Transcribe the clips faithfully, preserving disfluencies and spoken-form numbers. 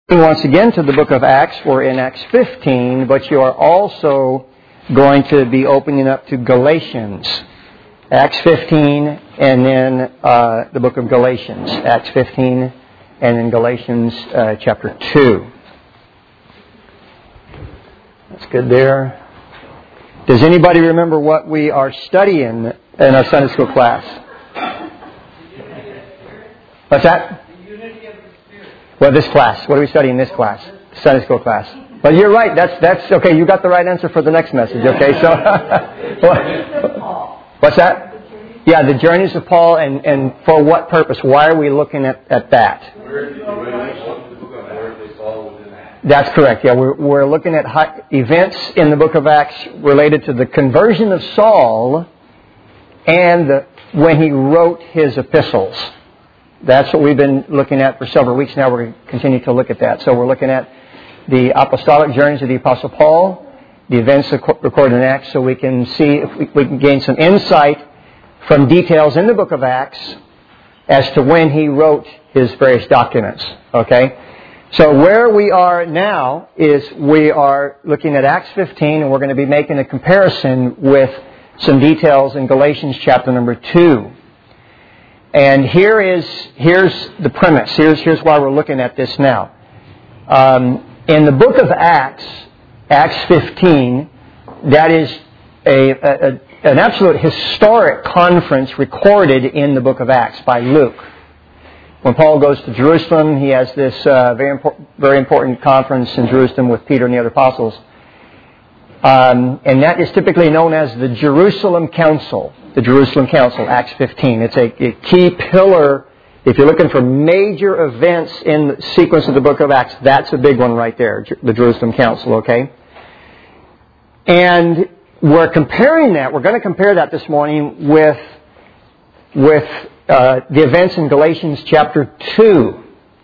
Once again to the book of Acts. We're in Acts fifteen, but you are also going to be opening up to Galatians. Acts fifteen and then uh, the book of Galatians. Acts fifteen and then Galatians uh, chapter two. That's good there. Does anybody remember what we are studying in our Sunday school class? What's that? Well, this class. What are we studying in this class? Sunday school class. Well, you're right. That's that's okay. You got the right answer for the next message. Okay, so what's that? Yeah, the journeys of Paul, and, and for what purpose? Why are we looking at, at that? That's correct. Yeah, we're we're looking at high events in the book of Acts related to the conversion of Saul and the, when he wrote his epistles. That's what we've been looking at for several weeks now. We're going to continue to look at that. So we're looking at the apostolic journeys of the Apostle Paul, the events recorded in Acts, so we can see if we, we can gain some insight from details in the book of Acts as to when he wrote his various documents. Okay? So where we are now is we are looking at Acts fifteen, and we're going to be making a comparison with some details in Galatians chapter number two. And here is here's the premise. Here's here's why we're looking at this now. Um, in the book of Acts, Acts fifteen, that is a, a, a an absolute historic conference recorded in the book of Acts by Luke. When Paul goes to Jerusalem, he has this uh, very important very important conference in Jerusalem with Peter and the other apostles, um, and that is typically known as the Jerusalem Council. The Jerusalem Council, Acts fifteen. It's a, a key pillar. If you're looking for major events in the sequence of the book of Acts, that's a big one right there, the Jerusalem Council, okay? And we're comparing that, we're going to compare that this morning with, with uh, the events in Galatians chapter two.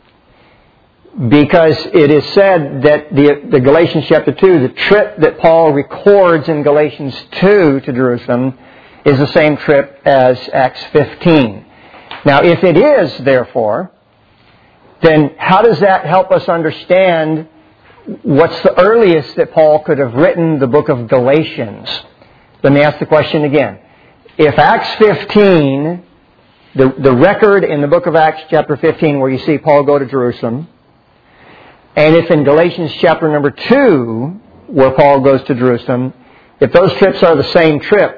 Because it is said that the, the Galatians chapter two, the trip that Paul records in Galatians two to Jerusalem, is the same trip as Acts fifteen. Now, if it is, therefore, then how does that help us understand what's the earliest that Paul could have written the book of Galatians? Let me ask the question again. If Acts fifteen, the, the record in the book of Acts chapter fifteen where you see Paul go to Jerusalem, and if in Galatians chapter number two where Paul goes to Jerusalem, if those trips are the same trip,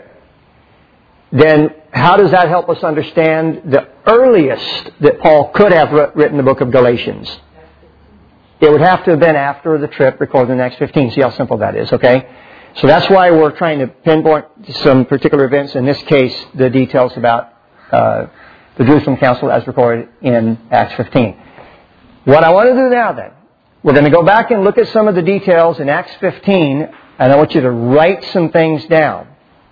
then how does that help us understand the earliest that Paul could have written the book of Galatians? It would have to have been after the trip recorded in Acts fifteen. See how simple that is, okay? So that's why we're trying to pinpoint some particular events. In this case, the details about uh, the Jerusalem Council as recorded in Acts fifteen. What I want to do now then, we're going to go back and look at some of the details in Acts fifteen, and I want you to write some things down.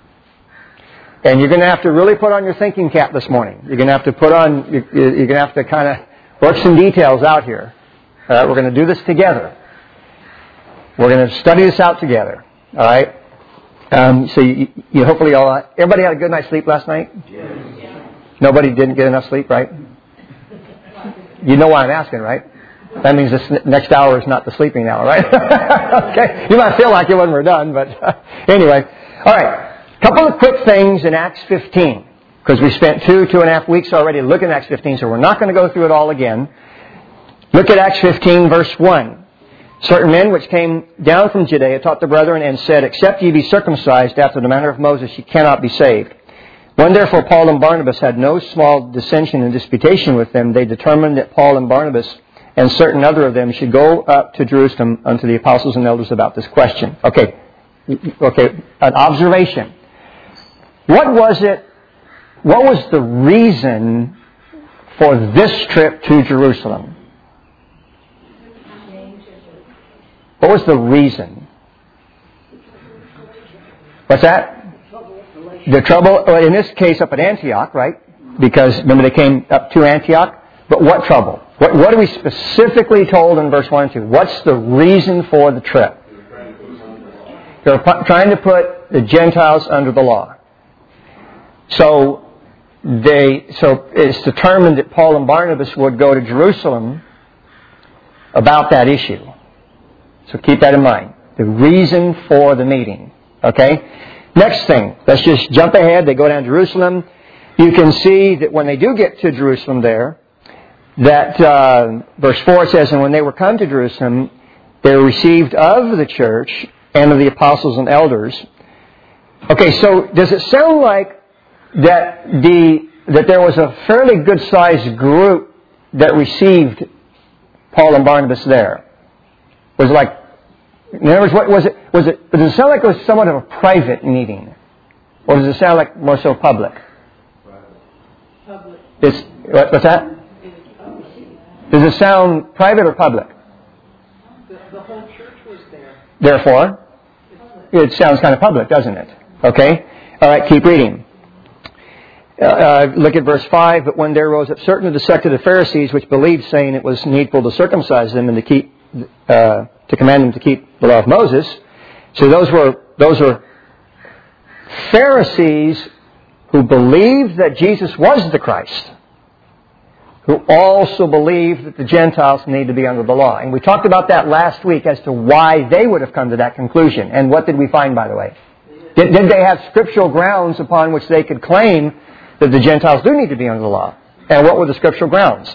And you're going to have to really put on your thinking cap this morning. You're going to have to put on, you're going to have to kind of work some details out here. All right, we're going to do this together. We're going to study this out together. All right. Um, so you, you hopefully all, everybody had a good night's sleep last night? Yes. Nobody didn't get enough sleep, right? You know why I'm asking, right? That means this next hour is not the sleeping hour, right? Okay. You might feel like it when we're done, but uh, anyway. All right. A couple of quick things in Acts fifteen, because we spent two, two and a half weeks already looking at Acts fifteen, so we're not going to go through it all again. Look at Acts fifteen, verse one. Certain men which came down from Judea taught the brethren and said, Except ye be circumcised after the manner of Moses, ye cannot be saved. When therefore Paul and Barnabas had no small dissension and disputation with them, they determined that Paul and Barnabas and certain other of them should go up to Jerusalem unto the apostles and elders about this question. Okay, okay, an observation. What was it, what was the reason for this trip to Jerusalem? What was the reason? What's that? The trouble, well, in this case up at Antioch, right? Because remember they came up to Antioch. But what trouble? What, what are we specifically told in verse one and two? What's the reason for the trip? They're trying to put the Gentiles under the law. So they, so it's determined that Paul and Barnabas would go to Jerusalem about that issue. So keep that in mind. The reason for the meeting. Okay? Next thing. Let's just jump ahead. They go down to Jerusalem. You can see that when they do get to Jerusalem there, that uh, verse four says, and when they were come to Jerusalem, they were received of the church and of the apostles and elders. Okay, so does it sound like that the that there was a fairly good-sized group that received Paul and Barnabas there? Was it like, in other words, what was it? Was it? Does it sound like it was somewhat of a private meeting, or does it sound like more so public? Public. It's, what, what's that? Does it sound private or public? The, the whole church was there. Therefore, it sounds kind of public, doesn't it? Okay? All right, keep reading. Uh, look at verse five. But when there rose up certain of the sect of the Pharisees, which believed, saying it was needful to circumcise them and to keep, uh, to command them to keep the law of Moses. So those were those were Pharisees who believed that Jesus was the Christ, who also believed that the Gentiles need to be under the law. And we talked about that last week as to why they would have come to that conclusion. And what did we find, by the way? Did, did they have scriptural grounds upon which they could claim that the Gentiles do need to be under the law? And what were the scriptural grounds?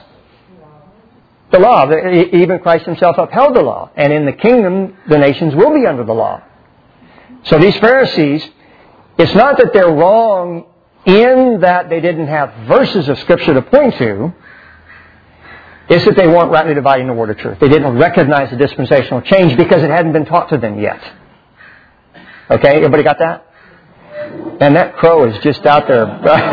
The law. Even Christ himself upheld the law. And in the kingdom, the nations will be under the law. So these Pharisees, it's not that they're wrong in that they didn't have verses of Scripture to point to. It's that they weren't rightly dividing the word of truth. They didn't recognize the dispensational change because it hadn't been taught to them yet. Okay, everybody got that? And that crow is just out there.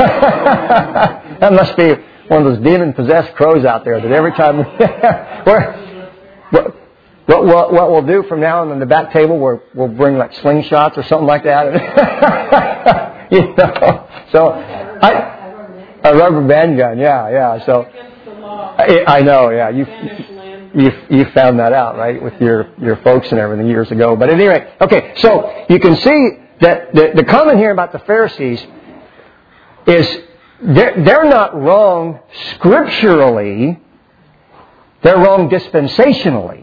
That must be one of those demon-possessed crows out there that every time... we're, what, what, what we'll do from now on on the back table, we'll, we'll bring like slingshots or something like that. You know, so I, a rubber band gun, yeah, yeah. So I, I know, yeah. You you you found that out, right, with your your folks and everything years ago. But at any rate, okay. So you can see that the the comment here about the Pharisees is they're they're not wrong scripturally. They're wrong dispensationally.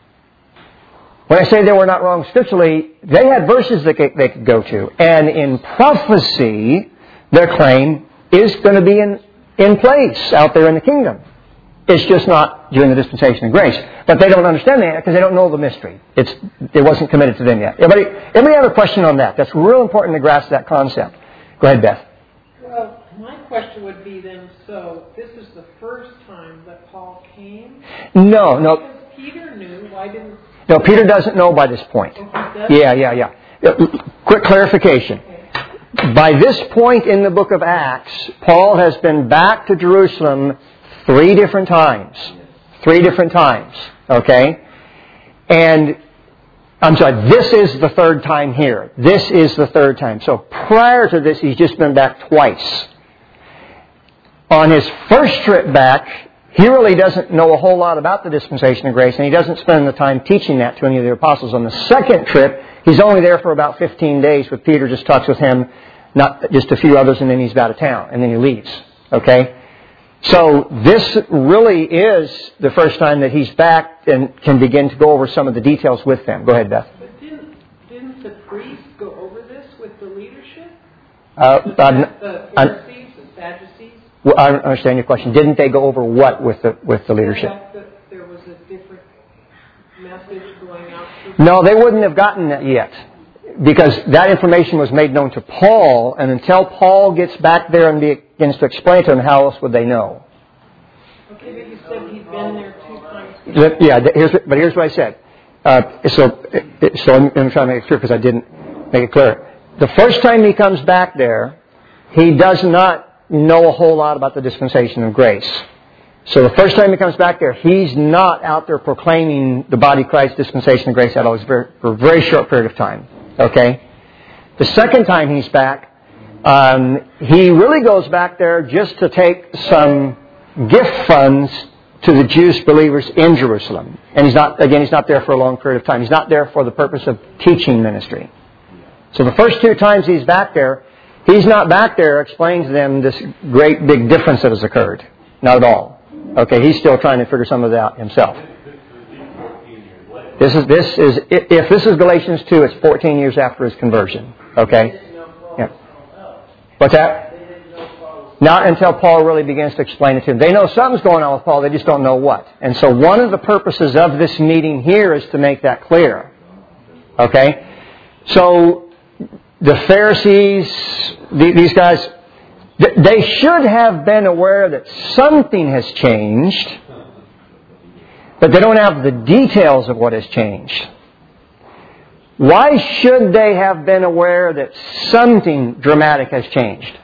When I say they were not wrong scripturally, they had verses that they could go to. And in prophecy, their claim is going to be in, in place out there in the kingdom. It's just not during the dispensation of grace. But they don't understand that because they don't know the mystery. It's, it wasn't committed to them yet. Everybody, everybody have a question on that? That's real important to grasp that concept. Go ahead, Beth. Well, my question would be then, so this is the first time that Paul came? No, no. Because Peter knew, why didn't... No, Peter doesn't know by this point. Yeah, yeah, yeah. Quick clarification. By this point in the book of Acts, Paul has been back to Jerusalem three different times. Three different times. Okay? And, I'm sorry, this is the third time here. This is the third time. So prior to this, he's just been back twice. On his first trip back, he really doesn't know a whole lot about the dispensation of grace, and he doesn't spend the time teaching that to any of the apostles. On the second trip, he's only there for about fifteen days with Peter, just talks with him, not just a few others, and then he's out of town, and then he leaves. Okay? So this really is the first time that he's back and can begin to go over some of the details with them. Go ahead, Beth. But didn't, didn't the priests go over this with the leadership? Uh, the, the Pharisees, the Sadducees? Well, I don't understand your question. Didn't they go over what with the with the leadership? That there was a different message going out. No, they wouldn't have gotten that yet, because that information was made known to Paul, and until Paul gets back there and begins to explain to them, how else would they know? Okay, but you said he'd been there two times. Yeah, here's, but here's what I said. Uh, so, so I'm, I'm trying to make it clear because I didn't make it clear. The first time he comes back there, he does not know a whole lot about the dispensation of grace. So the first time he comes back there, he's not out there proclaiming the body of Christ, dispensation of grace at all. It's very, for a very short period of time. Okay? The second time he's back, um, he really goes back there just to take some gift funds to the Jewish believers in Jerusalem. And he's not, again, he's not there for a long period of time. He's not there for the purpose of teaching ministry. So the first two times he's back there, he's not back there explaining to them this great big difference that has occurred. Not at all. Okay, he's still trying to figure some of that out himself. Did he This is, this is, if this is Galatians two, it's fourteen years after his conversion. Okay? Yeah. What's that? Not until Paul really begins to explain it to them. They know something's going on with Paul, they just don't know what. And so one of the purposes of this meeting here is to make that clear. Okay? So, the Pharisees, these guys, they should have been aware that something has changed, but they don't have the details of what has changed. Why should they have been aware that something dramatic has changed?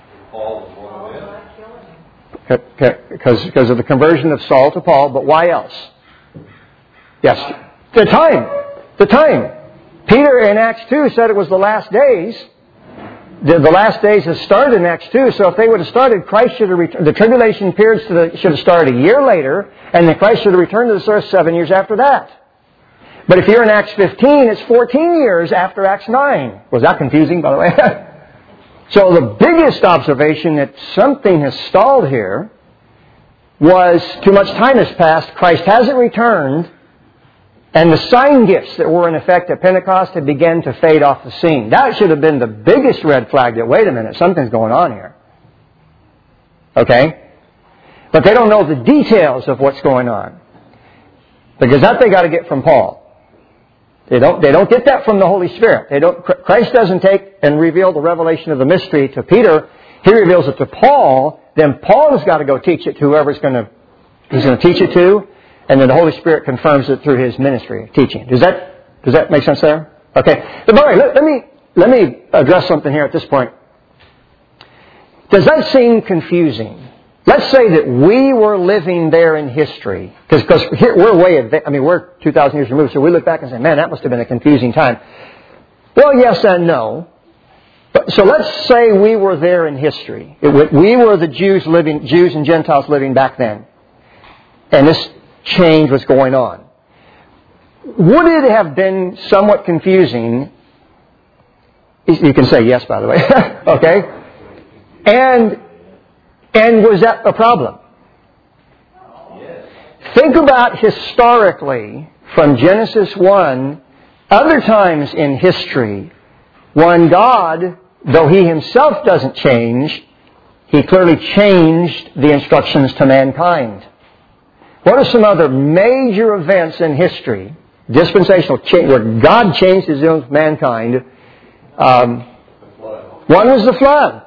Because, because of the conversion of Saul to Paul, but why else? Yes. The time. The time. Peter in Acts two said it was the last days. The, the last days has started in Acts two, so if they would have started, Christ should have returned. The tribulation period should have started a year later, and then Christ should have returned to this earth seven years after that. But if you're in Acts fifteen, it's fourteen years after Acts nine. Was that confusing, by the way? So the biggest observation that something has stalled here was too much time has passed, Christ hasn't returned, and the sign gifts that were in effect at Pentecost had begun to fade off the scene. That should have been the biggest red flag that, wait a minute, something's going on here. Okay? But they don't know the details of what's going on. Because that they got to get from Paul. They don't, they don't get that from the Holy Spirit. They don't, Christ doesn't take and reveal the revelation of the mystery to Peter. He reveals it to Paul. Then Paul has got to go teach it to whoever's going to, he's going to teach it to. And then the Holy Spirit confirms it through his ministry of teaching. Does that, does that make sense there? Okay. But by the way, let, let me, let me address something here at this point. Does that seem confusing? Let's say that we were living there in history, because because we're way advanced. I mean, we're two thousand years removed, so we look back and say, man, that must have been a confusing time. Well, yes and no. But, so let's say we were there in history. It, we were the Jews living, Jews and Gentiles living back then. And this change was going on. Would it have been somewhat confusing? You can say yes, by the way. Okay? And... And was that a problem? Yes. Think about historically, from Genesis one, other times in history, when God, though He Himself doesn't change, He clearly changed the instructions to mankind. What are some other major events in history, dispensational change, where God changed His own mankind? Um, one was the flood.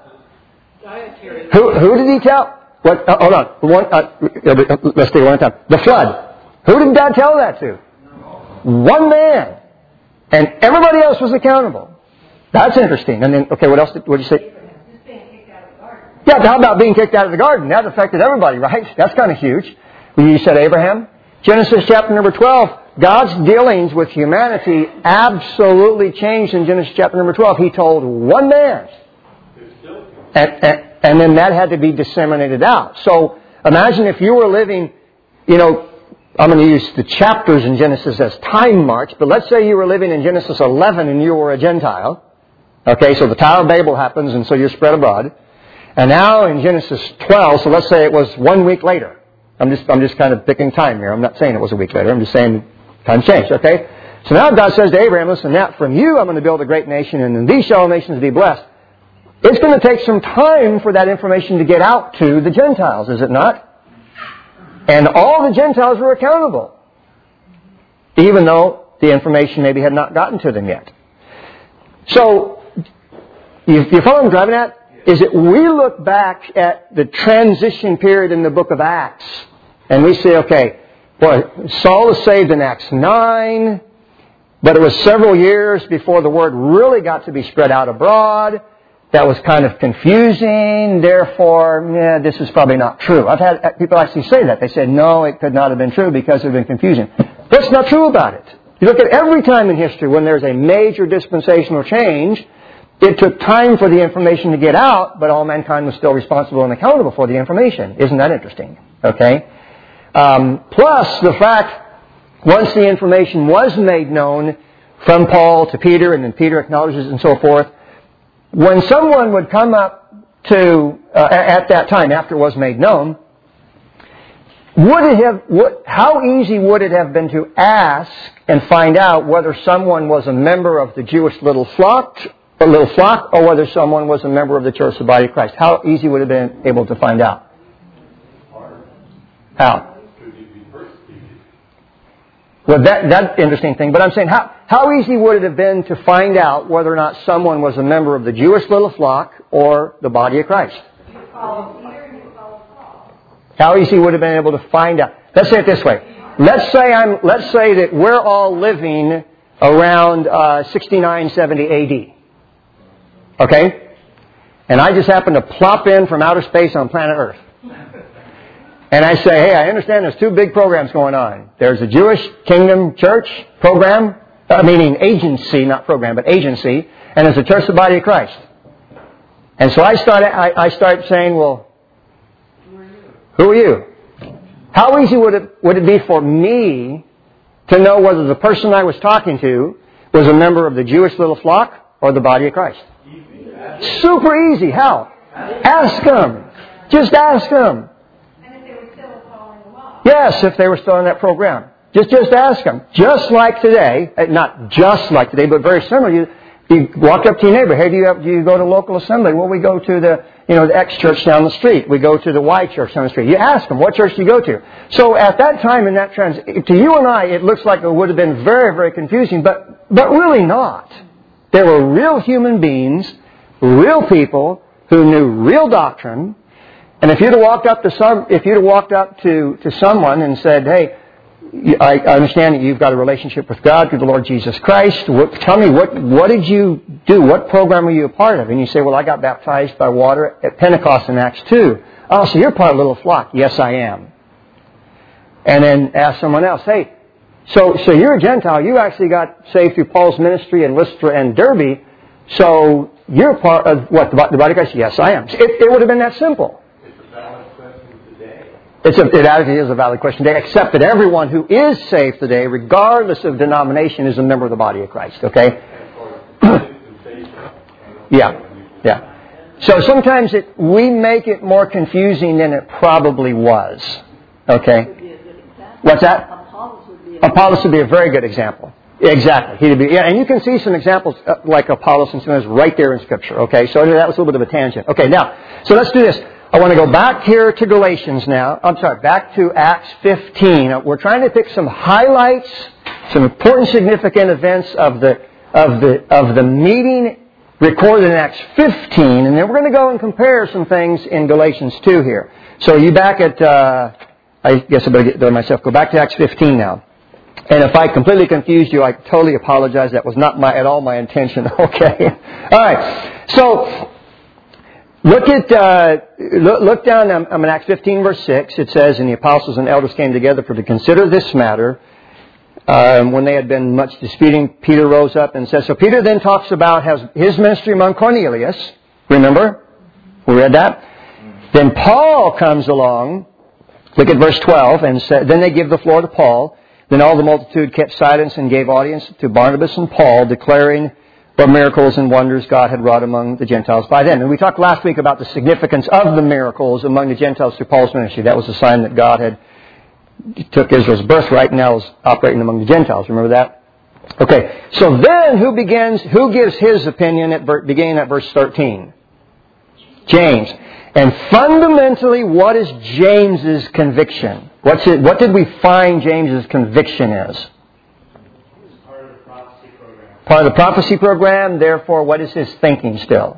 Who, who did He tell? What? Uh, hold on. One, uh, let's take it one time. The flood. Who did God tell that to? One man. And everybody else was accountable. That's interesting. And then, okay, what else did, what did you say? Just being kicked out of the garden. Yeah, how about being kicked out of the garden? That affected everybody, right? That's kind of huge. You said Abraham. Genesis chapter number twelve. God's dealings with humanity absolutely changed in Genesis chapter number twelve. He told one man. And, and, and then that had to be disseminated out. So imagine if you were living, you know, I'm going to use the chapters in Genesis as time march, but let's say you were living in Genesis eleven and you were a Gentile. Okay, so the Tower of Babel happens and so you're spread abroad. And now in Genesis twelve, so let's say it was one week later. I'm just, I'm just kind of picking time here. I'm not saying it was a week later. I'm just saying time changed, okay? So now God says to Abraham, listen, now from you I'm going to build a great nation and in these shall all nations be blessed. It's going to take some time for that information to get out to the Gentiles, is it not? And all the Gentiles were accountable, even though the information maybe had not gotten to them yet. So, you, you follow what I'm driving at? Is that we look back at the transition period in the book of Acts, and we say, okay, boy, Saul was saved in Acts nine, but it was several years before the word really got to be spread out abroad. That was kind of confusing, therefore, yeah, this is probably not true. I've had people actually say that. They said, no, it could not have been true because it had been confusing. That's not true about it. You look at every time in history when there's a major dispensational change, it took time for the information to get out, but all mankind was still responsible and accountable for the information. Isn't that interesting? Okay? Um, plus, the fact, once the information was made known from Paul to Peter, and then Peter acknowledges it and so forth, when someone would come up to, uh, at that time, after it was made known, would it have, what, how easy would it have been to ask and find out whether someone was a member of the Jewish little flock, a little flock, or whether someone was a member of the church, the body of Christ? How easy would it have been able to find out? How? Well, that, that's an interesting thing. But I'm saying, how, how easy would it have been to find out whether or not someone was a member of the Jewish little flock or the body of Christ? How easy would it have been able to find out? Let's say it this way. Let's say I'm. Let's say that we're all living around uh, sixty-nine, seventy A D. Okay? And I just happen to plop in from outer space on planet Earth. And I say, hey, I understand there's two big programs going on. There's a Jewish Kingdom Church program, uh, meaning agency, not program, but agency, and there's a Church of the Body of Christ. And so I start, I, I start saying, well, who are you? How easy would it, would it be for me to know whether the person I was talking to was a member of the Jewish little flock or the body of Christ? Easy. Super easy. How? Ask them. Just ask them. Yes, if they were still in that program. Just just ask them. Just like today, not just like today, but very similar. You, you walk up to your neighbor. Hey, do you, have, do you go to local assembly? Well, we go to the, you know, the X church down the street. We go to the Y church down the street. You ask them, what church do you go to? So at that time in that trans, to you and I, it looks like it would have been very, very confusing, but, but really not. There were real human beings, real people who knew real doctrine. And if you'd have walked up to some, if you'd have walked up to, to someone and said, "Hey, I understand that you've got a relationship with God through the Lord Jesus Christ. What, tell me what what did you do? What program were you a part of?" And you say, "Well, I got baptized by water at Pentecost in Acts two." "Oh, so you're part of a little flock?" "Yes, I am." And then ask someone else, "Hey, so so you're a Gentile. You actually got saved through Paul's ministry in Lystra and Derbe. So you're part of what the body of Christ?" "Yes, I am." It, it would have been that simple. It's a, it actually is a valid question today, except that everyone who is saved today, regardless of denomination, is a member of the body of Christ, okay? yeah, yeah. So sometimes it, we make it more confusing than it probably was, okay? What's that? Apollos would be a very good example. Exactly. He'd be, yeah, and you can see some examples uh, like Apollos and Cephas right there in Scripture, okay? So that was a little bit of a tangent. Okay, now, so let's do this. I want to go back here to Galatians now. I'm sorry, back to Acts fifteen. We're trying to pick some highlights, some important, significant events of the of the of the meeting recorded in Acts fifteen, and then we're going to go and compare some things in Galatians two here. So you back at, uh, I guess I better get there myself. Go back to Acts fifteen now. And if I completely confused you, I totally apologize. That was not my at all my intention. Okay. All right. So. Look at uh, look, look down. I'm in Acts fifteen, verse six. It says, "And the apostles and elders came together for to consider this matter. Um, when they had been much disputing, Peter rose up and said." So Peter then talks about has his ministry among Cornelius. Remember, we read that. Then Paul comes along. Look at verse twelve, and said, "Then they give the floor to Paul. Then all the multitude kept silence and gave audience to Barnabas and Paul, declaring what miracles and wonders God had wrought among the Gentiles by them." And we talked last week about the significance of the miracles among the Gentiles through Paul's ministry. That was a sign that God had took Israel's birthright and now is operating among the Gentiles. Remember that? Okay. So then who begins, who gives his opinion at beginning at verse thirteen? James. And fundamentally, what is James's conviction? What's it, what did we find James's conviction is? Part of the prophecy program, therefore, what is his thinking still?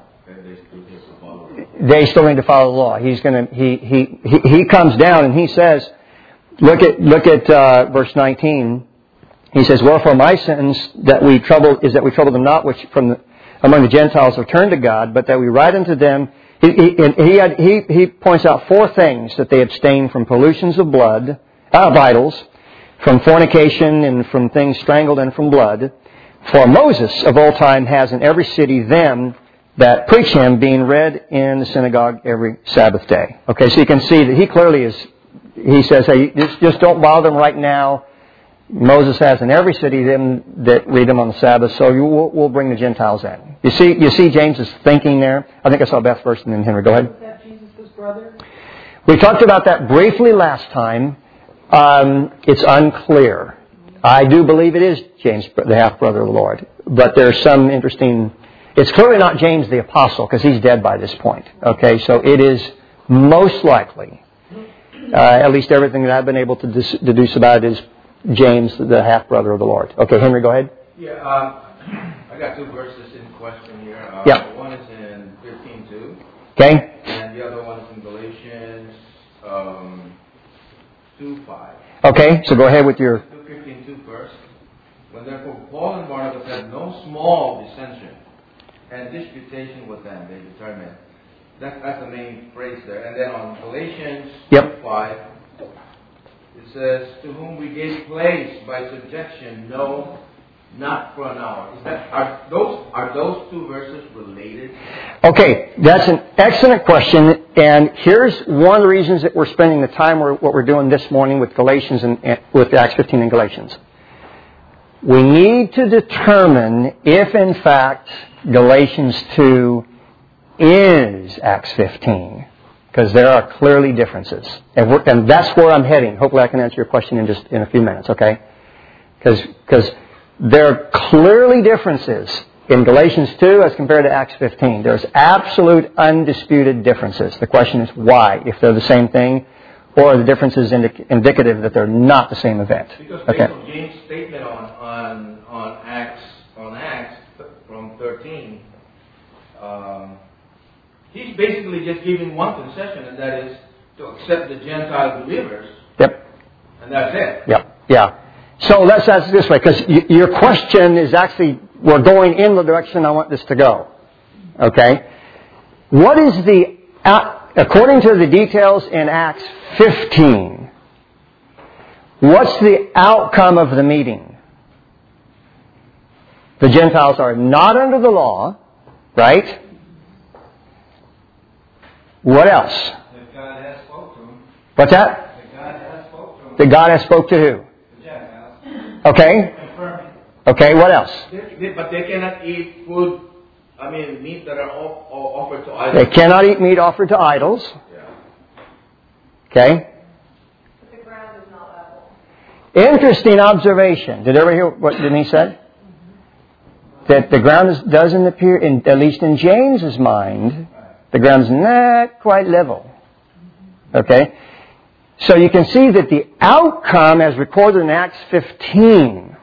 They still need to follow the law. He's going to. He he he he comes down and he says, look at look at uh, verse nineteen. He says, "Wherefore my sentence that we trouble is that we trouble them not, which from the, among the Gentiles have turned to God, but that we write unto them." He he he, had, he, he points out four things: that they abstain from pollutions of blood, of idols, from fornication, and from things strangled, and from blood. For Moses of old time has in every city them that preach him, being read in the synagogue every Sabbath day. Okay, so you can see that he clearly is, he says, hey, just, just don't bother them right now. Moses has in every city them that read them on the Sabbath, so you, we'll, we'll bring the Gentiles in. You see, you see James's thinking there? I think I saw Beth first and then Henry. Go ahead. Is that Jesus' brother? We talked about that briefly last time. Um, it's unclear. I do believe it is James, the half-brother of the Lord. But there's some interesting... It's clearly not James the Apostle, because he's dead by this point. Okay, so it is most likely, uh, at least everything that I've been able to dis- deduce about it is James, the half-brother of the Lord. Okay, Henry, go ahead. Yeah, um, I got two verses in question here. Uh, yeah. One is in fifteen two. Okay. And the other one is in Galatians um, two five. Okay, so go ahead with your... two fifteen two first. When therefore Paul and Barnabas had no small dissension and disputation with them, they determined. That's, that's the main phrase there. And then on Galatians yep. two five, it says, to whom we gave place by subjection, no, not for an hour. Is that, are those are those two verses related? Okay, that's an excellent question. And here's one of the reasons that we're spending the time we're, what we're doing this morning with Galatians and, and with Acts fifteen and Galatians. We need to determine if, in fact, Galatians two is Acts fifteen, because there are clearly differences, and, we're, and that's where I'm heading. Hopefully, I can answer your question in just in a few minutes. Okay, because because there are clearly differences in Galatians two as compared to Acts fifteen. There's absolute, undisputed differences. The question is why, if they're the same thing, or are the differences indic- indicative that they're not the same event? Because based okay. on James' statement on on on Acts on Acts from thirteen. Um, He's basically just giving one concession, and that is to accept the Gentile believers. Yep. And that's it. Yep. Yeah. So let's ask it this way, because y- your question is actually, we're going in the direction I want this to go. Okay? What is the, according to the details in Acts fifteen, what's the outcome of the meeting? The Gentiles are not under the law, right? What else? That God has spoke to them. What's that? That God has spoke to them. That God has spoke to who? The Gentiles. Okay. Confirming. Okay, what else? They, they, but they cannot eat food, I mean, meat that are off, offered to idols. They cannot eat meat offered to idols. Yeah. Okay. But the ground is not level. Interesting observation. Did everybody hear what Denise said? That the ground is, doesn't appear, in, at least in James's mind, the ground's not quite level. Okay? So you can see that the outcome, as recorded in Acts fifteen,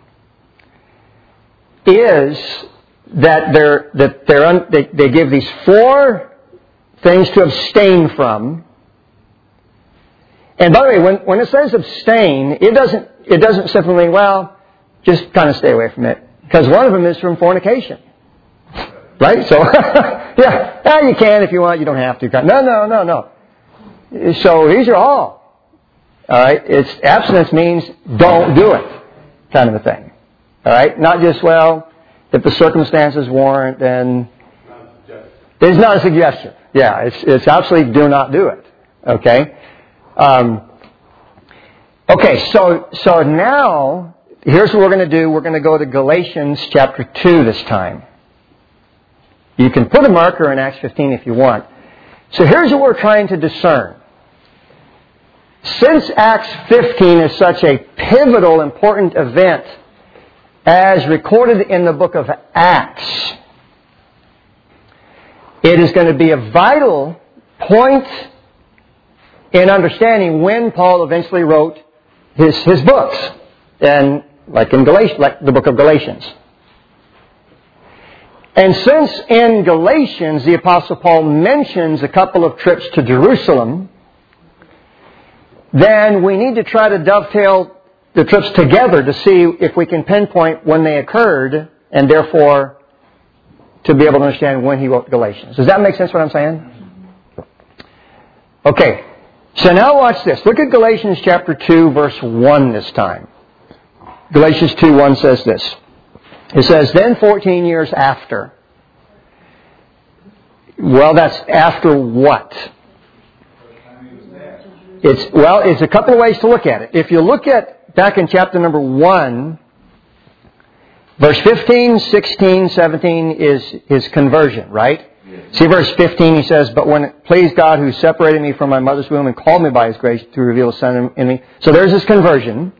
is that they're, that they're un, they, they give these four things to abstain from. And by the way, when, when it says abstain, it doesn't, it doesn't simply mean, well, just kind of stay away from it. Because one of them is from fornication. Right? So, yeah, yeah, you can if you want, you don't have to. No, no, no, no. So these are all. All right? It's abstinence means don't do it, kind of a thing. All right? Not just, well, if the circumstances warrant, then it's not a suggestion. Yeah, it's it's absolutely do not do it. Okay? Um, okay, so so now, here's what we're going to do. We're going to go to Galatians chapter two this time. You can put a marker in Acts fifteen if you want. So here's what we're trying to discern. Since Acts fifteen is such a pivotal, important event, as recorded in the book of Acts, it is going to be a vital point in understanding when Paul eventually wrote his, his books. And like in Galatians, like the book of Galatians. And since in Galatians the Apostle Paul mentions a couple of trips to Jerusalem, then we need to try to dovetail the trips together to see if we can pinpoint when they occurred, and therefore to be able to understand when he wrote Galatians. Does that make sense what I'm saying? Okay. So now watch this. Look at Galatians chapter two, verse one this time. Galatians two one says this. It says, then fourteen years after. Well, that's after what? It's, well, it's a couple of ways to look at it. If you look at, back in chapter number one, verse fifteen, sixteen, seventeen is his conversion, right? Yes. See verse fifteen, he says, but when it pleased God who separated me from my mother's womb and called me by His grace to reveal His Son in me. So there's His conversion.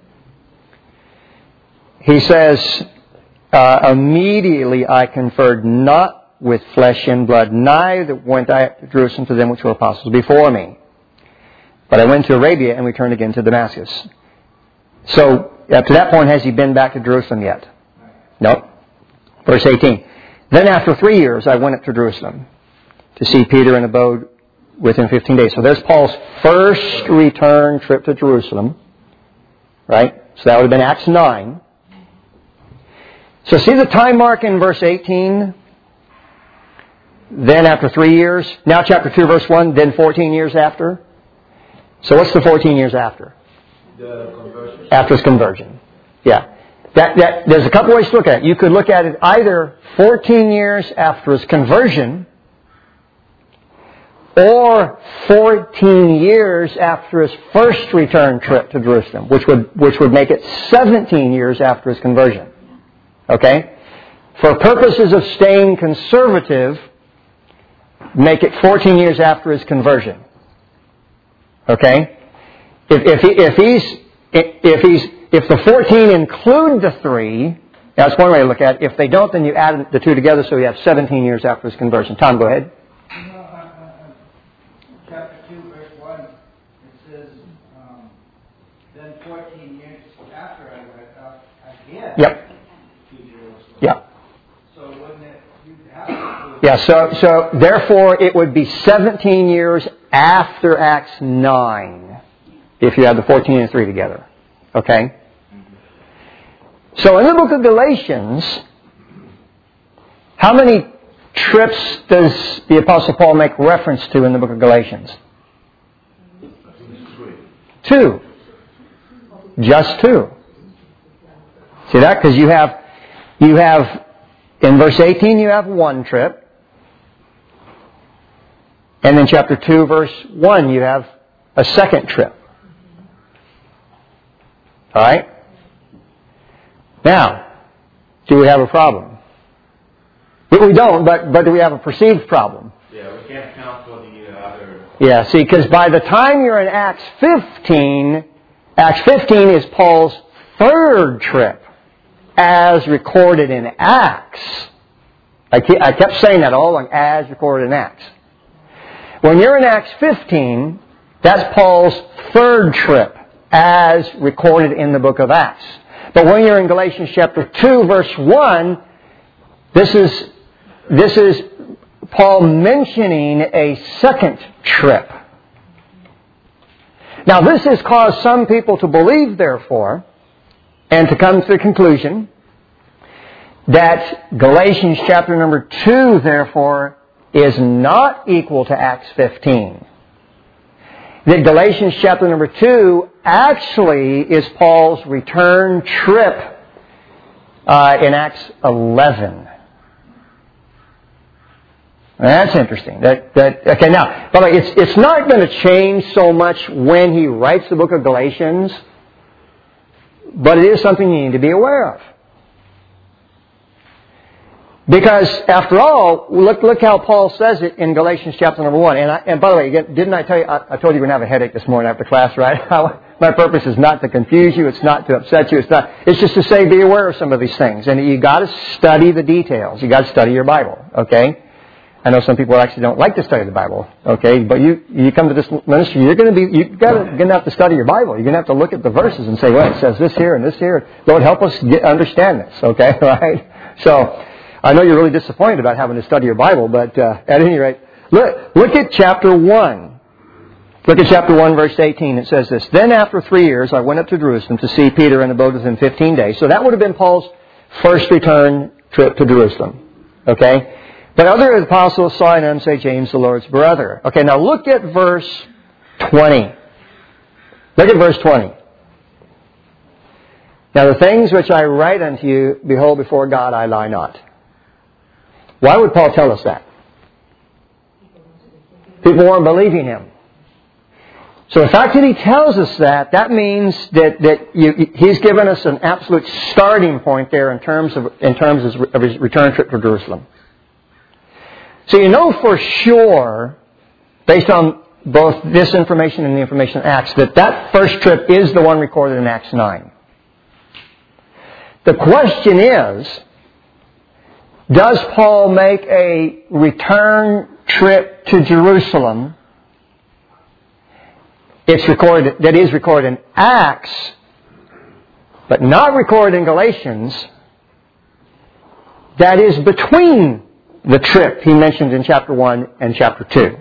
He says, uh, immediately I conferred not with flesh and blood, neither went I to Jerusalem to them which were apostles before me. But I went to Arabia and returned again to Damascus. So, up to that point, has he been back to Jerusalem yet? No. Verse eighteen. Then after three years, I went up to Jerusalem to see Peter and abode with him fifteen days. So there's Paul's first return trip to Jerusalem. Right? So that would have been Acts nine. So see the time mark in verse eighteen? Then after three years. Now chapter two, verse one. Then fourteen years after. So what's the fourteen years after? The conversion. After his conversion. Yeah. That, that, there's a couple ways to look at it. You could look at it either fourteen years after his conversion or fourteen years after his first return trip to Jerusalem, which would, which would make it seventeen years after his conversion. Okay? For purposes of staying conservative, make it fourteen years after his conversion. Okay? If, if, he, if he's, if he's, if the fourteen include the three, that's one way to look at it. If they don't, then you add the two together, so you have seventeen years after his conversion. Tom, go ahead. You know, uh, uh, chapter two, verse one, it says, um, then fourteen years after I went up again Yep. to Jerusalem. Yeah. So wouldn't it, you'd have to... Yeah, so, so therefore it would be seventeen years after Acts nine, if you add the fourteen and three together. Okay? So in the book of Galatians, how many trips does the Apostle Paul make reference to in the book of Galatians? Two. Just two. See that? Because you have, you have, in verse eighteen you have one trip. And in chapter two, verse one, you have a second trip. Alright? Now, do we have a problem? We don't, but, but do we have a perceived problem? Yeah, we can't account for the uh, other... Yeah, see, because by the time you're in Acts fifteen, Acts fifteen is Paul's third trip as recorded in Acts. I kept saying that all along, as recorded in Acts. When you're in Acts fifteen, that's Paul's third trip as recorded in the book of Acts. But when you're in Galatians chapter two, verse one, this is, this is Paul mentioning a second trip. Now this has caused some people to believe, therefore, and to come to the conclusion that Galatians chapter number two, therefore, is not equal to Acts fifteen. That Galatians chapter number two actually is Paul's return trip uh, in Acts eleven. That's interesting. That, that, okay, now, by the way, it's, it's not going to change so much when he writes the book of Galatians, but it is something you need to be aware of. Because, after all, look look how Paul says it in Galatians chapter number one. And, I, and by the way, again, didn't I tell you, I, I told you you're going to have a headache this morning after class, right? My purpose is not to confuse you. It's not to upset you. It's not. It's just to say be aware of some of these things. And you got to study the details. You got to study your Bible, okay? I know some people actually don't like to study the Bible, okay? But you you come to this ministry, you're going to be, you're going to have to study your Bible. You're going to have to look at the verses and say, well, it says this here and this here. Lord, help us get, understand this, okay? Right? So, I know you're really disappointed about having to study your Bible, but uh, at any rate, look, look at chapter one. Look at chapter one, verse eighteen. It says this, Then after three years I went up to Jerusalem to see Peter and abode with him fifteen days. So that would have been Paul's first return trip to Jerusalem. Okay? But other apostles saw in him, say, James, the Lord's brother. Okay, now look at verse twenty. Look at verse twenty. Now the things which I write unto you, behold, before God I lie not. Why would Paul tell us that? People weren't believing him. So the fact that he tells us that, that means that, that you, he's given us an absolute starting point there in terms of, in terms of his return trip to Jerusalem. So you know for sure, based on both this information and the information in Acts, that that first trip is the one recorded in Acts nine. The question is, does Paul make a return trip to Jerusalem? It's recorded, that is recorded in Acts, but not recorded in Galatians. That is between the trip he mentioned in chapter one and chapter two.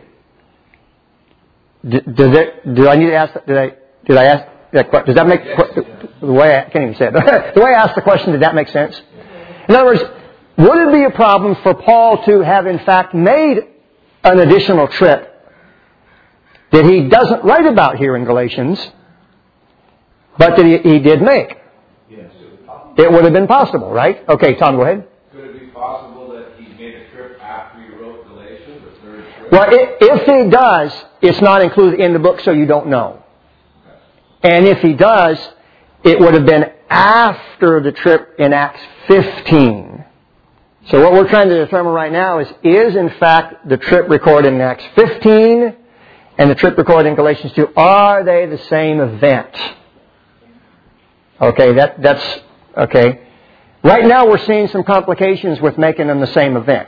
Does it, do I need to ask, did I, did I ask that question? Does that make, the way I can't even say it. The way I asked the question, did that make sense? In other words, would it be a problem for Paul to have in fact made an additional trip that he doesn't write about here in Galatians, but that he, he did make? Yes. It would have been possible, right? Okay, Tom, go ahead. Could it be possible that he made a trip after he wrote Galatians, the third trip? Well, if he does, it's not included in the book, so you don't know. And if he does, it would have been after the trip in Acts fifteen. So what we're trying to determine right now is, is in fact the trip recorded in Acts fifteen and the trip recorded in Galatians two, are they the same event? Okay, that, that's, okay. Right now we're seeing some complications with making them the same event.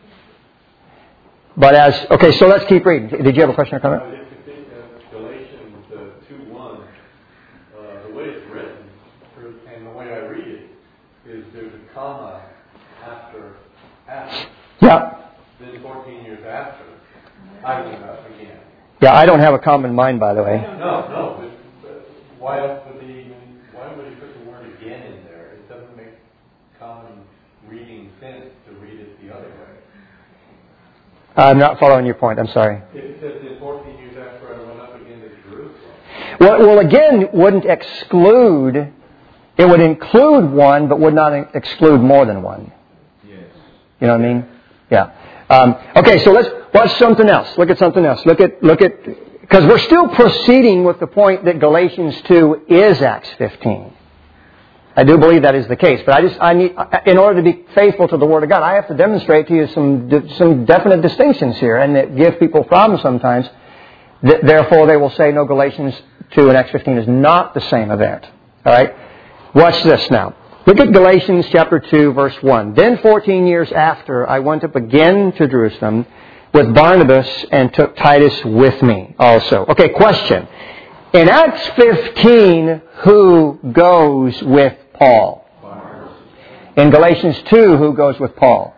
But as, okay, so let's keep reading. Did you have a question or comment? Uh, if you think of Galatians uh, two one, uh, the way it's written, and the way I read it, is there's a comma after after. Yeah. Then fourteen years after, I was up again. Yeah, I don't have a common mind, by the way. No, no. But, but why else would he even, why would he put the word again in there? It doesn't make common reading sense to read it the other way. I'm not following your point. I'm sorry. It says in fourteen years after I went up again to Jerusalem. Well, well, again, wouldn't exclude, it would include one, but would not exclude more than one. Yes. You know what I mean? Yeah. Um, okay, so let's watch something else. Look at something else. Look at, look at, because we're still proceeding with the point that Galatians two is Acts fifteen. I do believe that is the case, but I just, I need, in order to be faithful to the Word of God, I have to demonstrate to you some, some definite distinctions here, and that give people problems sometimes. Therefore, they will say, no, Galatians two and Acts fifteen is not the same event. All right? Watch this now. Look at Galatians chapter two, verse one. Then fourteen years after, I went up again to Jerusalem with Barnabas and took Titus with me also. Okay, question. In Acts fifteen, who goes with Paul? In Galatians two, who goes with Paul?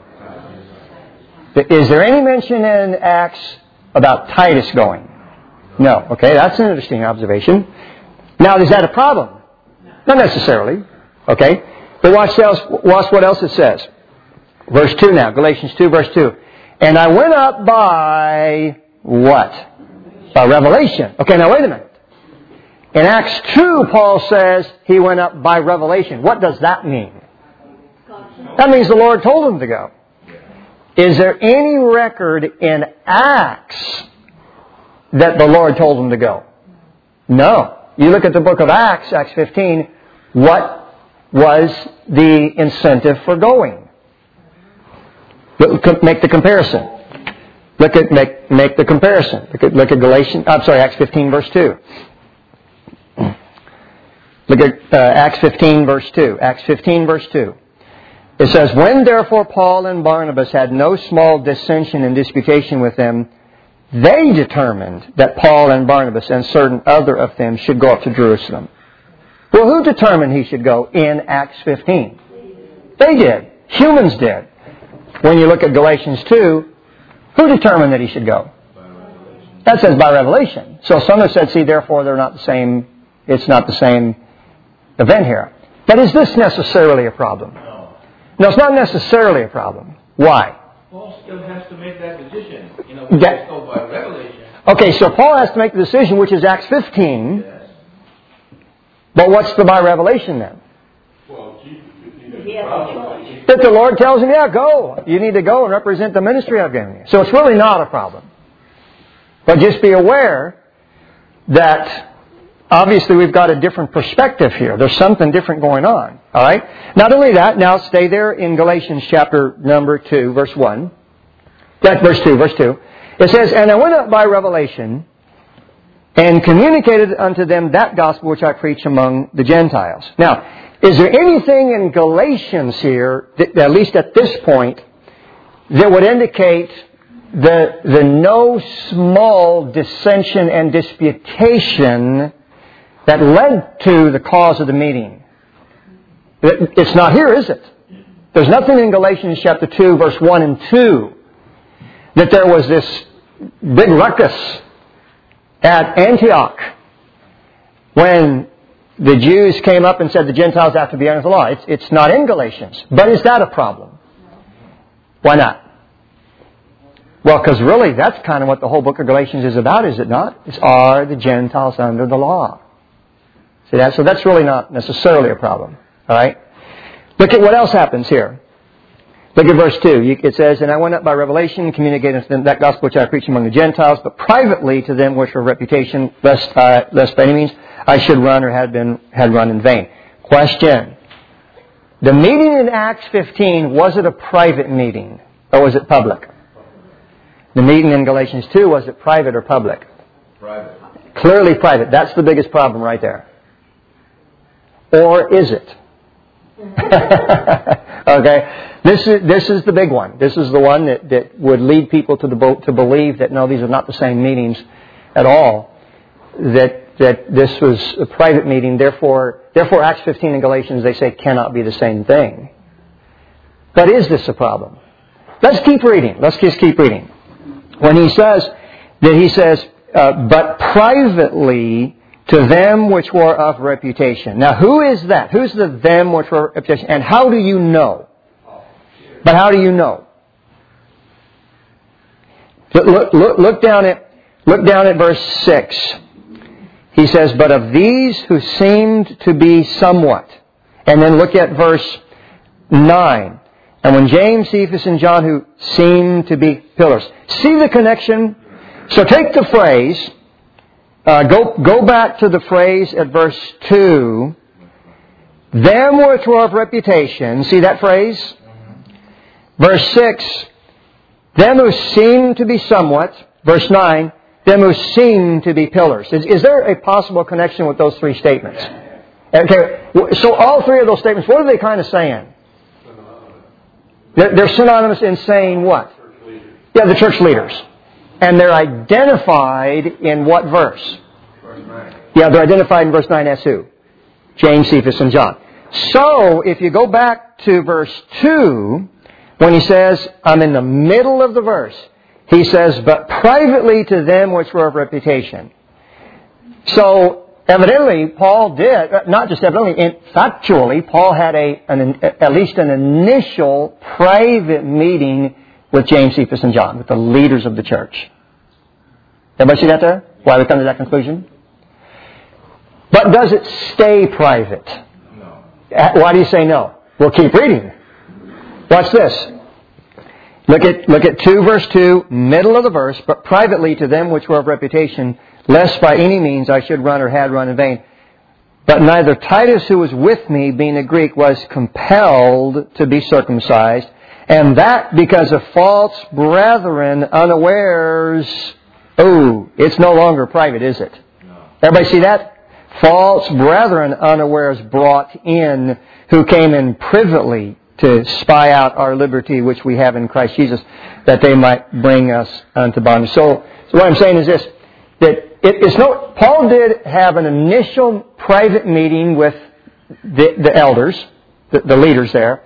Is there any mention in Acts about Titus going? No. Okay, that's an interesting observation. Now, is that a problem? Not necessarily. Okay? But watch, else, watch what else it says. Verse two now. Galatians two, verse two. And I went up by what? By revelation. Okay, now wait a minute. In Acts two, Paul says he went up by revelation. What does that mean? That means the Lord told him to go. Is there any record in Acts that the Lord told him to go? No. You look at the book of Acts, Acts fifteen, what was the incentive for going? Look, make the comparison. Look at make make the comparison. Look at look at Galatians. I'm sorry, Acts fifteen, verse two. Look at uh, Acts fifteen, verse two. Acts fifteen, verse two. It says, when therefore Paul and Barnabas had no small dissension and disputation with them, they determined that Paul and Barnabas and certain other of them should go up to Jerusalem. Well, who determined he should go in Acts fifteen? They did. Humans did. When you look at Galatians two, who determined that he should go? That says by revelation. So some have said, see, therefore they're not the same, it's not the same event here. But is this necessarily a problem? No. No, it's not necessarily a problem. Why? Paul still has to make that decision. You know, That- let's go by revelation. Okay, so Paul has to make the decision, which is Acts fifteen. Yes. But what's the by revelation then? Well, Jesus is He has a choice. That the Lord tells him, yeah, go. You need to go and represent the ministry I've given you. So it's really not a problem. But just be aware that obviously we've got a different perspective here. There's something different going on. All right? Not only that, now stay there in Galatians chapter number two, verse one. That's verse two, verse two. It says, and I went up by revelation and communicated unto them that gospel which I preach among the Gentiles. Now, is there anything in Galatians here, that, at least at this point, that would indicate the, the no small dissension and disputation that led to the cause of the meeting? It's not here, is it? There's nothing in Galatians chapter two, verse one and two, that there was this big ruckus at Antioch when the Jews came up and said the Gentiles have to be under the law. It's, it's not in Galatians. But is that a problem? Why not? Well, because really that's kind of what the whole book of Galatians is about, is it not? It's, are the Gentiles under the law? See that? So that's really not necessarily a problem. All right? Look at what else happens here. Look at verse two. It says, and I went up by revelation, communicating to them that gospel which I preach among the Gentiles, but privately to them which were reputation, lest, uh, lest by any means I should run or had been had run in vain. Question. The meeting in Acts fifteen, was it a private meeting or was it public? The meeting in Galatians two, was it private or public? Private. Clearly private. That's the biggest problem right there. Or is it? Okay. This is this is the big one. This is the one that, that would lead people to the to believe that no, these are not the same meetings at all. That that this was a private meeting. Therefore, therefore, Acts fifteen and Galatians, they say, cannot be the same thing. But is this a problem? Let's keep reading. Let's just keep reading. When he says that he says, uh, but privately to them which were of reputation. Now, who is that? Who's the them which were of reputation? And how do you know? But how do you know? Look, look, look down at look down at verse six. He says, but of these who seemed to be somewhat. And then look at verse nine. And when James, Cephas, and John, who seemed to be pillars. See the connection? So take the phrase, uh, go, go back to the phrase at verse two. Them which were of reputation. See that phrase? Verse six. Them who seemed to be somewhat. Verse nine. Them who seem to be pillars. Is, is there a possible connection with those three statements? Okay, so all three of those statements, what are they kind of saying? They're, they're synonymous in saying what? Yeah, the church leaders. And they're identified in what verse? Verse nine. Yeah, they're identified in verse nine as who? James, Cephas, and John. So, if you go back to verse two, when he says, I'm in the middle of the verse, he says, but privately to them which were of reputation. So, evidently, Paul did, not just evidently, factually, Paul had a an, at least an initial private meeting with James, Cephas, and John, with the leaders of the church. Everybody see that there? Why we come to that conclusion? But does it stay private? No. Why do you say no? We'll keep reading. Watch this. Look at look at two verse two, middle of the verse, but privately to them which were of reputation, lest by any means I should run or had run in vain. But neither Titus, who was with me, being a Greek, was compelled to be circumcised, and that because of false brethren unawares. Oh, it's no longer private, is it? No. Everybody see that? False brethren unawares brought in, who came in privately to spy out our liberty which we have in Christ Jesus, that they might bring us unto bondage. So, so what I'm saying is this, that it, it's no, Paul did have an initial private meeting with the, the elders, the, the leaders there,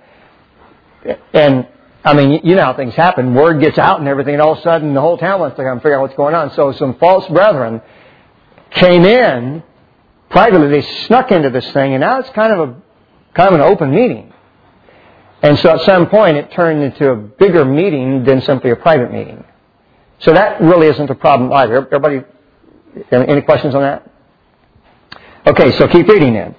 and I mean, you know how things happen. Word gets out and everything, and all of a sudden the whole town wants to come figure out what's going on. So some false brethren came in privately. They snuck into this thing, and now it's kind of a kind of an open meeting. And so at some point it turned into a bigger meeting than simply a private meeting. So that really isn't a problem either. Everybody, any questions on that? Okay, so keep reading then.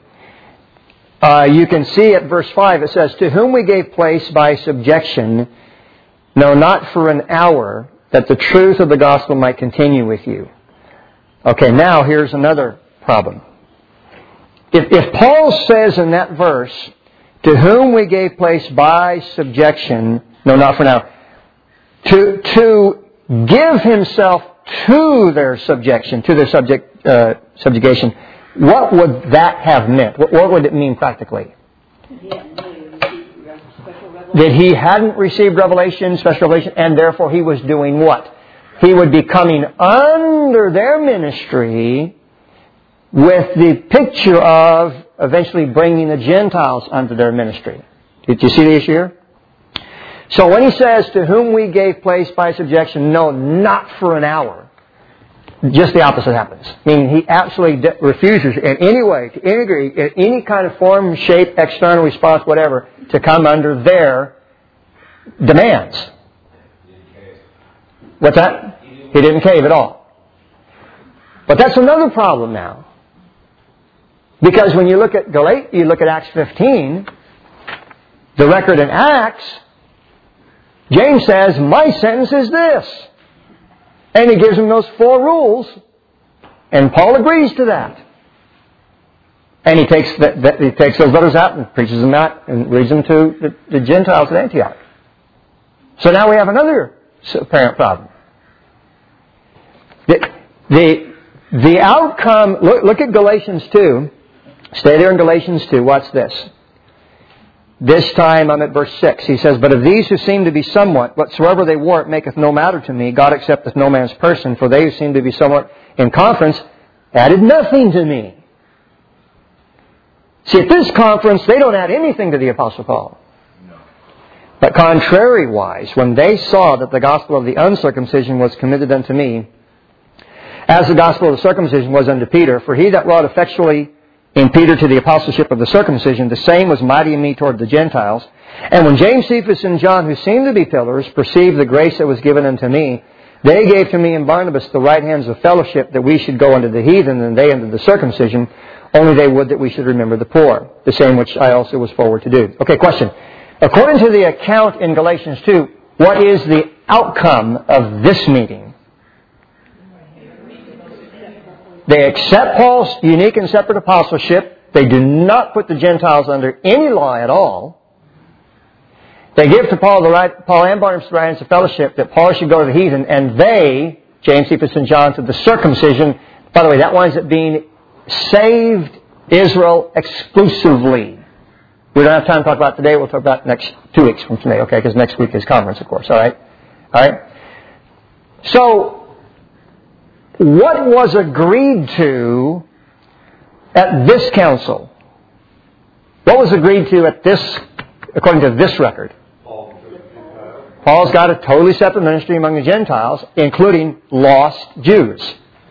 Uh, you can see at verse five, it says, to whom we gave place by subjection, no, not for an hour, that the truth of the gospel might continue with you. Okay, now here's another problem. If, if Paul says in that verse, to whom we gave place by subjection, no, not for an hour, to, to give himself to their subjection, to their subject, uh, subjugation, what would that have meant? What, what would it mean practically? That he hadn't received revelation, special revelation, and therefore he was doing what? He would be coming under their ministry with the picture of eventually bringing the Gentiles under their ministry. Did you see the issue here? So when he says, to whom we gave place by subjection, no, not for an hour. Just the opposite happens. I mean, he absolutely de- refuses in any way to integrate in any kind of form, shape, external response, whatever, to come under their demands. What's that? He didn't cave at all. But that's another problem now. Because when you look at Galatians, you look at Acts fifteen, the record in Acts, James says, my sentence is this. And he gives them those four rules. And Paul agrees to that. And he takes that, that, he takes those letters out and preaches them out and reads them to the, the Gentiles at Antioch. So now we have another apparent problem. The, the, the outcome, look, look at Galatians two. Stay there in Galatians two. Watch this. This time I'm at verse six. He says, but of these who seem to be somewhat, whatsoever they were, it maketh no matter to me. God accepteth no man's person. For they who seem to be somewhat in conference added nothing to me. See, at this conference, they don't add anything to the Apostle Paul. No. But contrariwise, when they saw that the gospel of the uncircumcision was committed unto me, as the gospel of the circumcision was unto Peter, for he that wrought effectually in Peter to the apostleship of the circumcision, the same was mighty in me toward the Gentiles. And when James, Cephas, and John, who seemed to be pillars, perceived the grace that was given unto me, they gave to me and Barnabas the right hands of fellowship, that we should go unto the heathen, and they unto the circumcision. Only they would that we should remember the poor, the same which I also was forward to do. Okay, question. According to the account in Galatians two, what is the outcome of this meeting? They accept Paul's unique and separate apostleship. They do not put the Gentiles under any law at all. They give to Paul the right, Paul and Barnabas the right hands of fellowship, that Paul should go to the heathen, and they, James, Cephas, and John, to the circumcision. By the way, that winds up being saved Israel exclusively. We don't have time to talk about it today. We'll talk about it next two weeks from today, okay? Because next week is conference, of course. All right? All right? So, what was agreed to at this council? What was agreed to at this, according to this record? Paul's got a totally separate ministry among the Gentiles, including lost Jews.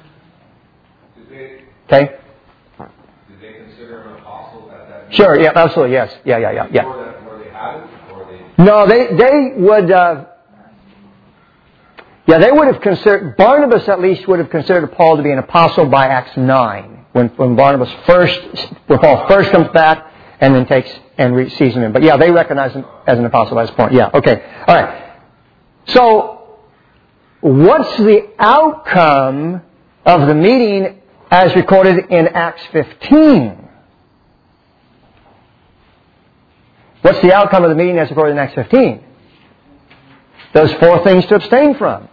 Okay? Did they consider him an apostle at that time? Sure, yeah, absolutely, yes. Yeah, yeah, yeah. yeah. Before that, where they had it? Or they... No, they, they would... Uh, Yeah, they would have considered, Barnabas at least would have considered Paul to be an apostle by Acts nine, when, when Barnabas first, when Paul first comes back and then takes and receives him in. But yeah, they recognize him as an apostle by this point. Yeah, okay. All right. So, what's the outcome of the meeting as recorded in Acts fifteen? What's the outcome of the meeting as recorded in Acts fifteen? Those four things to abstain from.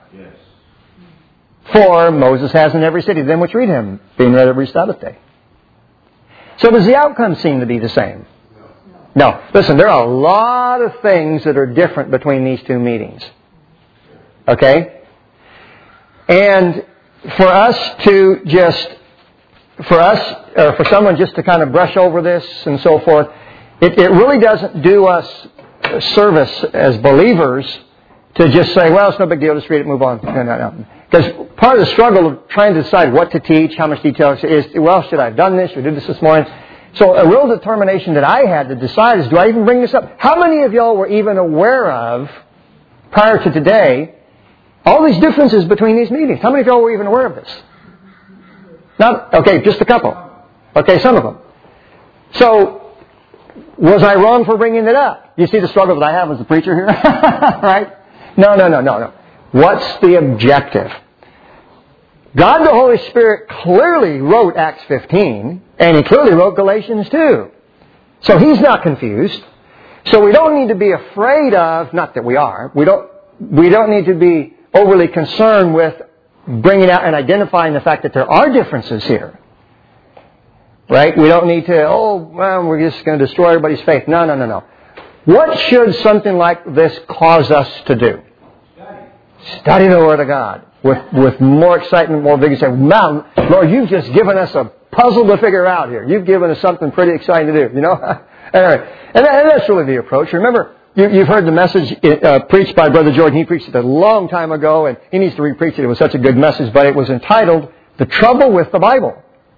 For Moses has in every city them which read him, being read every Sabbath day. So does the outcome seem to be the same? No. No. Listen, there are a lot of things that are different between these two meetings. Okay? And for us to just, for us, or for someone just to kind of brush over this and so forth, it, it really doesn't do us service as believers to just say, well, it's no big deal, just read it, move on. No, no, no. Because part of the struggle of trying to decide what to teach, how much detail is, well, should I have done this? Should I do this this morning? So a real determination that I had to decide is, do I even bring this up? How many of y'all were even aware of, prior to today, all these differences between these meetings? How many of y'all were even aware of this? Not, okay, just a couple. Okay, some of them. So, was I wrong for bringing it up? You see the struggle that I have as a preacher here? Right? No, no, no, no, no. What's the objective? God the Holy Spirit clearly wrote Acts fifteen, and He clearly wrote Galatians two. So He's not confused. So we don't need to be afraid of, not that we are, we don't, we don't need to be overly concerned with bringing out and identifying the fact that there are differences here. Right? We don't need to, oh, well, we're just going to destroy everybody's faith. No, no, no, no. What should something like this cause us to do? Study. Study the Word of God with, with more excitement, more vigor. Say, man, Lord, you've just given us a puzzle to figure out here. You've given us something pretty exciting to do, you know? Anyway, and, that, and that's really the approach. Remember, you, you've heard the message uh, preached by Brother Jordan. He preached it a long time ago, and he needs to re-preach it. It was such a good message, but it was entitled, The Trouble with the Bible.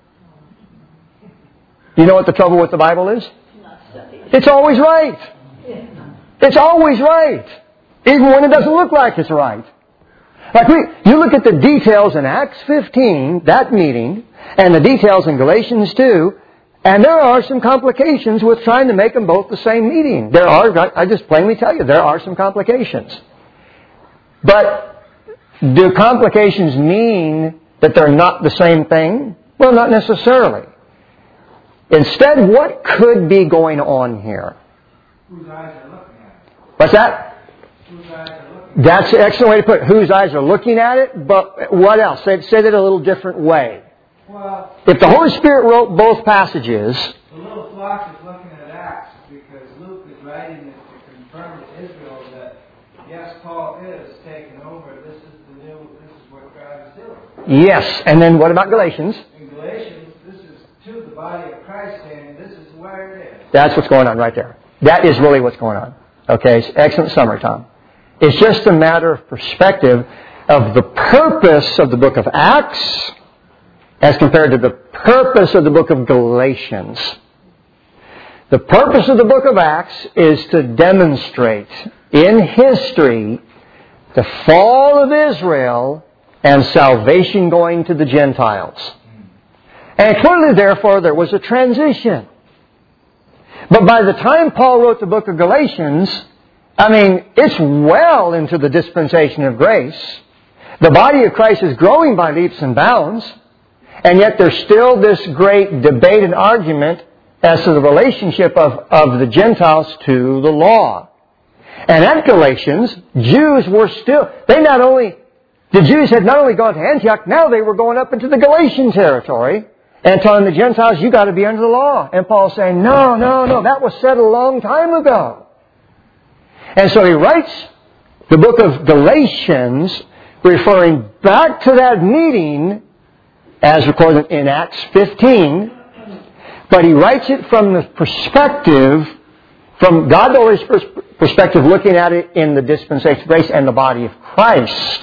You know what the trouble with the Bible is? It's always right. It's always right. Even when it doesn't look like it's right. Like we, you look at the details in Acts fifteen, that meeting, and the details in Galatians two, and there are some complications with trying to make them both the same meeting. There are, I just plainly tell you, there are some complications. But do complications mean that they're not the same thing? Well, not necessarily. Instead, what could be going on here? Whose eyes are looking at it? What's that? Whose eyes are looking That's an excellent way to put it. Whose eyes are looking at it, but what else? Say, say that a little different way. Well, if the Holy Spirit wrote both passages... The little flock is looking at Acts because Luke is writing it to confirm to Israel that, yes, Paul is taking over. This is the new, this is what God is doing. Yes, and then what about Galatians? In Galatians, this is to the body of Christ saying, this is where it is. That's what's going on right there. That is really what's going on. Okay, excellent summary, Tom. It's just a matter of perspective of the purpose of the book of Acts as compared to the purpose of the book of Galatians. The purpose of the book of Acts is to demonstrate in history the fall of Israel and salvation going to the Gentiles. And clearly, therefore, there was a transition. But by the time Paul wrote the book of Galatians, I mean, it's well into the dispensation of grace. The body of Christ is growing by leaps and bounds. And yet there's still this great debate and argument as to the relationship of, of the Gentiles to the law. And at Galatians, Jews were still, they not only, the Jews had not only gone to Antioch, now they were going up into the Galatian territory and telling the Gentiles, you got to be under the law. And Paul's saying, no, no, no, that was said a long time ago. And so he writes the book of Galatians referring back to that meeting as recorded in Acts fifteen, but he writes it from the perspective, from God the Holy Spirit's perspective, looking at it in the dispensation of grace and the body of Christ.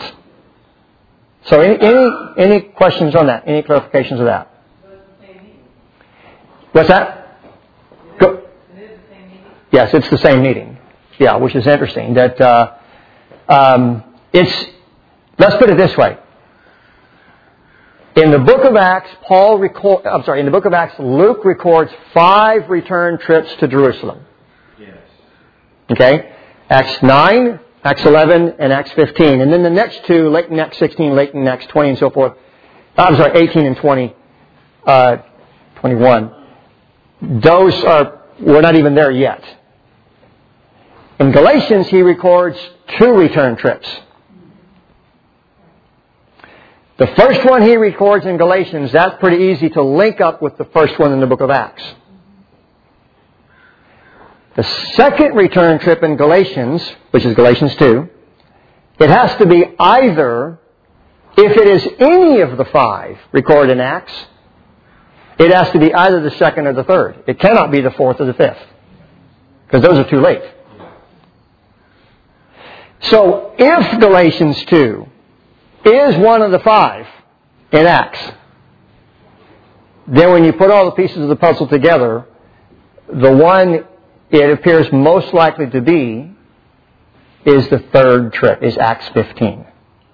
So any any, any questions on that? Any clarifications of that? What's that? Go. Yes, it's the same meeting. Yeah, which is interesting. That uh, um, it's. Let's put it this way. In the book of Acts, Paul record. I'm sorry. In the book of Acts, Luke records five return trips to Jerusalem. Yes. Okay, Acts nine, Acts eleven, and Acts fifteen, and then the next two, late in Acts sixteen, late in Acts twenty, and so forth. I'm sorry, eighteen and twenty, uh, twenty-one. Those are we're not even there yet. In Galatians, he records two return trips. The first one he records in Galatians, that's pretty easy to link up with the first one in the book of Acts. The second return trip in Galatians, which is Galatians two, it has to be either, if it is any of the five recorded in Acts, it has to be either the second or the third. It cannot be the fourth or the fifth, because those are too late. So if Galatians two is one of the five in Acts, then when you put all the pieces of the puzzle together, the one it appears most likely to be is the third trip, is Acts fifteen.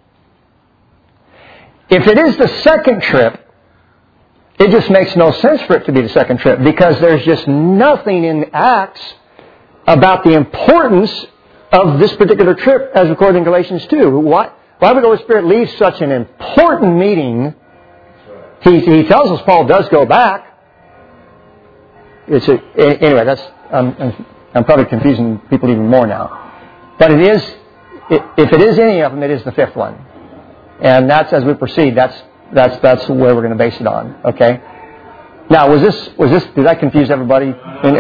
If it is the second trip, it just makes no sense for it to be the second trip, because there's just nothing in Acts about the importance of this particular trip as recorded in Galatians two. Why, why would the Holy Spirit leave such an important meeting? He, he tells us Paul does go back. It's a, anyway, that's I'm, I'm probably confusing people even more now. But it is if it is any of them, it is the fifth one. And that's, as we proceed, that's that's that's where we're going to base it on. Okay. Now, was this was this? Did I confuse everybody?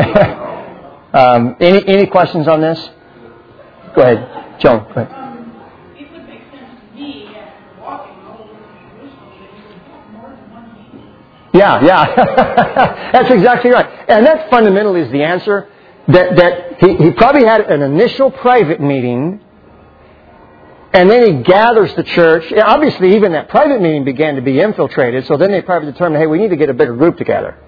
um, any any questions on this? Go ahead, Joan. Go ahead. Um, it would make sense to me after walking all over Jerusalem that you would have more than one meeting. Yeah, yeah, that's exactly right. And that fundamentally is the answer. That that he, he probably had an initial private meeting. And then he gathers the church. Obviously, even that private meeting began to be infiltrated. So then they probably determined, hey, we need to get a bigger group together.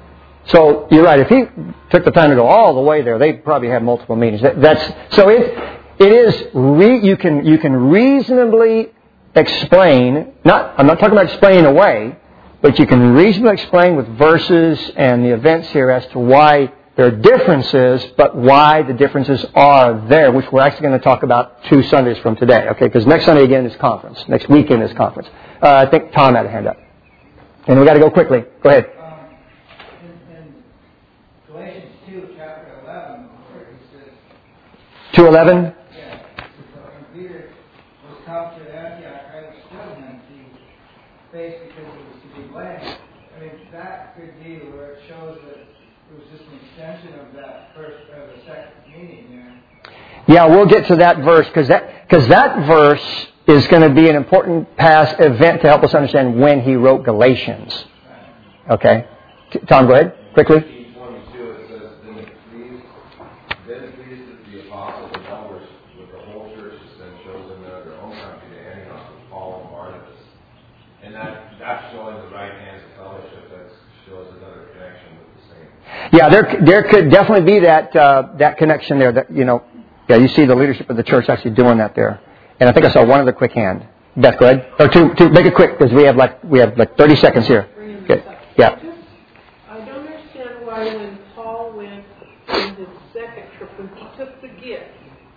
So you're right. If he took the time to go all the way there, they probably had multiple meetings. That, that's so it. It is re, you can you can reasonably explain. Not I'm not talking about explaining away, but you can reasonably explain with verses and the events here as to why there are differences, but why the differences are there, which we're actually going to talk about two Sundays from today. Okay, because next Sunday again is conference. Next weekend is conference. Uh, I think Tom had a hand up. And we got to go quickly. Go ahead. Um, in, in Galatians two, chapter eleven, where he says, two eleven? yeah, so when Peter was come to Antioch, I withstood him to face because it was to be blamed. I mean, that could be where it shows that it was just an extension of that first, or the second meeting there. Yeah, we'll get to that verse because that because that verse is going to be an important past event to help us understand when he wrote Galatians. Okay, T- Tom, go ahead quickly. twenty-two, it says, then it pleased, then it pleased the apostles and elders with the whole church to send chosen men of their own country to Antioch with Paul and Barnabas. And that that's showing the right hands of fellowship. That shows another connection with the same. Yeah, there there could definitely be that uh, that connection there. That you know, yeah, you see the leadership of the church actually doing that there. And I think I saw one other quick hand. Beth, go ahead. Or two, two, make it quick because we have like we have like thirty seconds here. Okay. Yeah. I don't understand why when Paul went on his second trip, when he took the gift,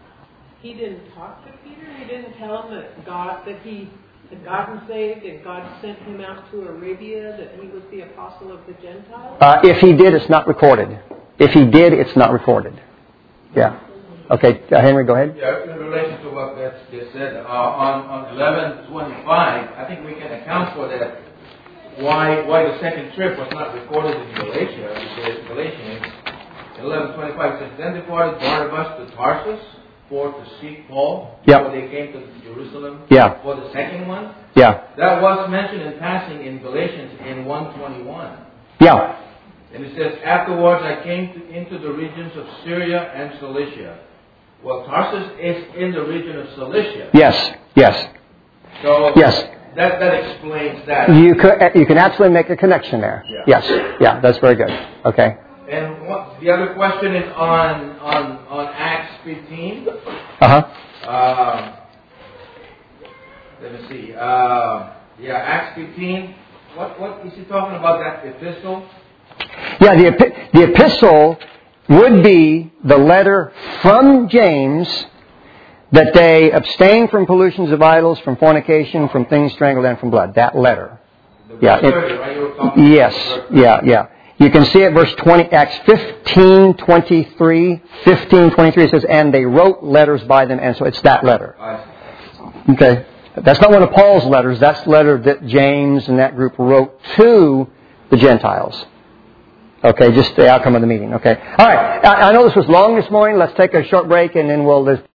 he didn't talk to Peter. He didn't tell him that God that he had gotten saved and God sent him out to Arabia, that he was the apostle of the Gentiles. Uh, if he did, it's not recorded. If he did, it's not recorded. Yeah. Okay, uh, Henry, go ahead. Yeah, in relation to what Beth just said, uh, on, on eleven twenty-five, I think we can account for that. Why why the second trip was not recorded in Galatia, because Galatians eleven twenty-five says, then departed Barnabas to Tarsus for to seek Paul yep. before they came to Jerusalem yeah. for the second one. Yeah. That was mentioned in passing in Galatians in one twenty-one. Yeah. And it says, afterwards I came to, into the regions of Syria and Cilicia. Well, Tarsus is in the region of Cilicia. Yes, yes. So yes. that that explains that. You could, you can absolutely make a connection there. Yeah. Yes, yeah, that's very good. Okay. And what, the other question is on on, on Acts fifteen. Uh-huh. Uh, let me see. Uh, yeah, Acts fifteen. What what is he talking about, that epistle? Yeah, the epi- the epistle would be the letter from James that they abstain from pollutions of idols, from fornication, from things strangled, and from blood. That letter. The yeah. It, thirty, right? You were talking yes. about Yeah. Yeah. You can see it, verse twenty, Acts fifteen twenty-three. fifteen twenty-three. It says, and they wrote letters by them, and so it's that letter. Okay. That's not one of Paul's letters. That's the letter that James and that group wrote to the Gentiles. Okay, just the outcome of the meeting. Okay. All right. I, I know this was long this morning. Let's take a short break and then we'll...